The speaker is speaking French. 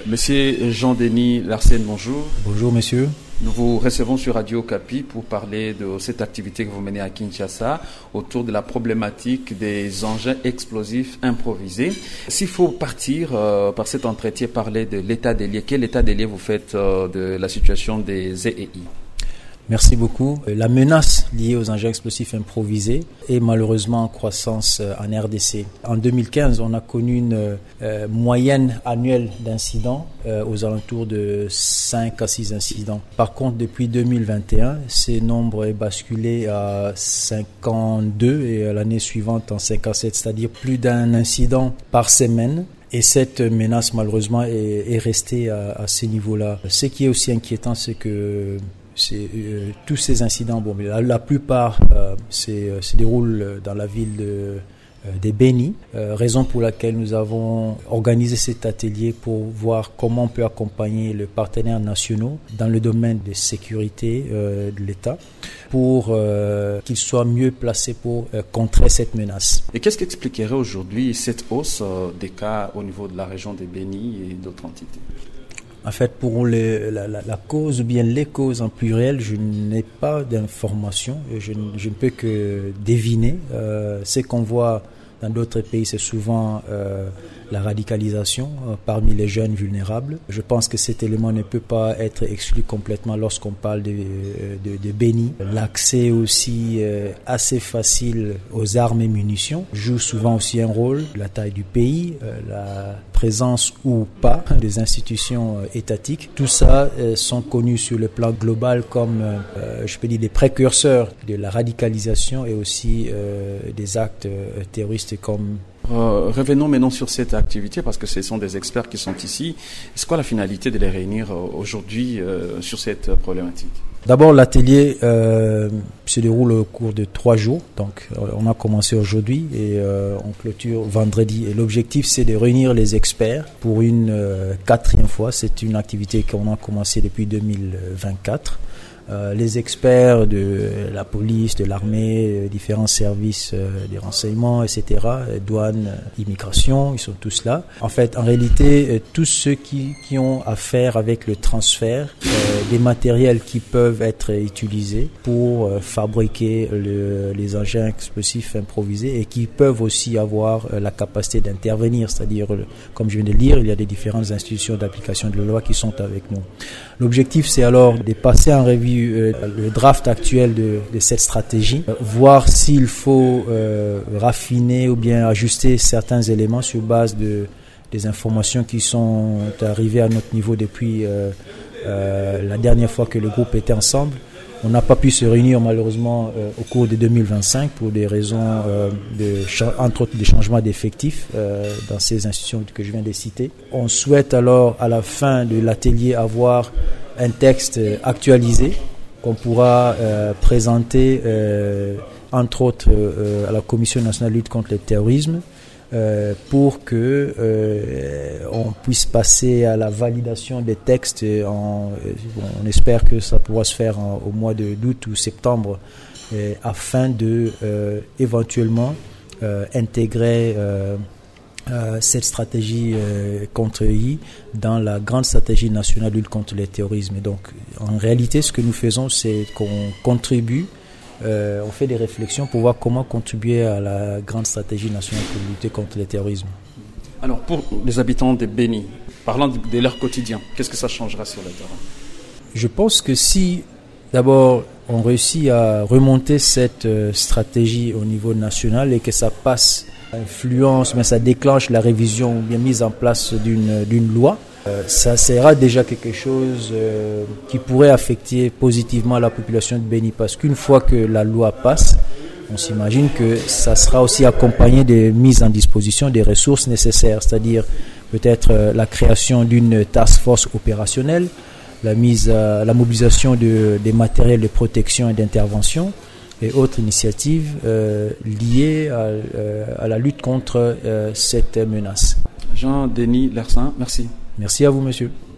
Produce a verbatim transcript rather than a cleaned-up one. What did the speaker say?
Monsieur Jean-Denis Larsen, bonjour. Bonjour monsieur. Nous vous recevons sur Radio Okapi pour parler de cette activité que vous menez à Kinshasa autour de la problématique des engins explosifs improvisés. S'il faut partir euh, par cet entretien, parler de l'état des lieux, quel état des lieux vous faites euh, de la situation des Z E I? Merci beaucoup. La menace liée aux engins explosifs improvisés est malheureusement en croissance en R D C. En deux mille quinze, on a connu une euh, moyenne annuelle d'incidents euh, aux alentours de cinq à six incidents. Par contre, depuis deux mille vingt et un, ce nombre est basculé à cinquante-deux et l'année suivante en cinquante-sept, c'est-à-dire plus d'un incident par semaine. Et cette menace, malheureusement, est, est restée à, à ce niveau-là. Ce qui est aussi inquiétant, c'est que C'est, euh, tous ces incidents, bon, la, la plupart euh, c'est, se déroulent dans la ville de, euh, des Béni, euh, raison pour laquelle nous avons organisé cet atelier pour voir comment on peut accompagner les partenaires nationaux dans le domaine de sécurité euh, de l'État pour euh, qu'ils soient mieux placés pour euh, contrer cette menace. Et qu'est-ce qui expliquerait aujourd'hui cette hausse euh, des cas au niveau de la région des Béni et d'autres entités? En fait, pour les, la, la, la cause ou bien les causes en pluriel, je n'ai pas d'informations, je, je ne peux que deviner. Euh, ce qu'on voit dans d'autres pays, c'est souvent euh, la radicalisation euh, parmi les jeunes vulnérables. Je pense que cet élément ne peut pas être exclu complètement lorsqu'on parle de, de, de Béni. L'accès aussi euh, assez facile aux armes et munitions joue souvent aussi un rôle. La taille du pays, euh, la présence ou pas des institutions euh, étatiques, tout ça euh, sont connus sur le plan global comme, euh, je peux dire, des précurseurs de la radicalisation et aussi euh, des actes euh, terroristes comme... Euh, revenons maintenant sur cette activité parce que ce sont des experts qui sont ici. C'est quoi la finalité de les réunir euh, aujourd'hui euh, sur cette problématique? D'abord, l'atelier euh, se déroule au cours de trois jours. Donc, on a commencé aujourd'hui et euh, on clôture vendredi. Et l'objectif, c'est de réunir les experts pour une euh, quatrième fois. C'est une activité qu'on a commencé depuis deux mille vingt-quatre. Euh, les experts de la police, de l'armée, différents services euh, des renseignements, et cetera, douane, immigration, ils sont tous là. En fait, en réalité, euh, tous ceux qui, qui ont affaire avec le transfert euh, des matériels qui peuvent être utilisés pour euh, fabriquer le, les engins explosifs improvisés et qui peuvent aussi avoir euh, la capacité d'intervenir, c'est-à-dire, euh, comme je viens de le dire, il y a des différentes institutions d'application de la loi qui sont avec nous. L'objectif, c'est alors de passer en revue euh, le draft actuel de, de cette stratégie, euh, voir s'il faut euh, raffiner ou bien ajuster certains éléments sur base de des informations qui sont arrivées à notre niveau depuis euh, euh, la dernière fois que le groupe était ensemble. On n'a pas pu se réunir malheureusement euh, au cours de deux mille vingt-cinq pour des raisons, euh, de, entre autres, des changements d'effectifs euh, dans ces institutions que je viens de citer. On souhaite alors à la fin de l'atelier avoir un texte actualisé qu'on pourra euh, présenter euh, entre autres euh, à la Commission nationale de lutte contre le terrorisme euh, pour que euh, on puisse passer à la validation des textes. En, bon, on espère que ça pourra se faire en, au mois de, d'août ou septembre euh, afin de euh, éventuellement euh, intégrer euh, Euh, cette stratégie euh, contre I dans la grande stratégie nationale de lutte contre le terrorisme. Et donc, en réalité, ce que nous faisons, c'est qu'on contribue, euh, on fait des réflexions pour voir comment contribuer à la grande stratégie nationale pour lutter contre le terrorisme. Alors, pour les habitants de Béni, parlant de, de leur quotidien, qu'est-ce que ça changera sur le terrain? Je pense que si, d'abord, on réussit à remonter cette euh, stratégie au niveau national et que ça passe influence, mais ça déclenche la révision ou bien mise en place d'une, d'une loi, euh, ça sera déjà quelque chose euh, qui pourrait affecter positivement la population de Béni, parce qu'une fois que la loi passe, on s'imagine que ça sera aussi accompagné de mise en disposition des ressources nécessaires, c'est-à-dire peut-être euh, la création d'une task force opérationnelle, la mise, euh, la mobilisation de, des matériels de protection et d'intervention, et autres initiatives euh, liées à, euh, à la lutte contre euh, cette menace. Jean-Denis Larsen, merci. Merci à vous, monsieur.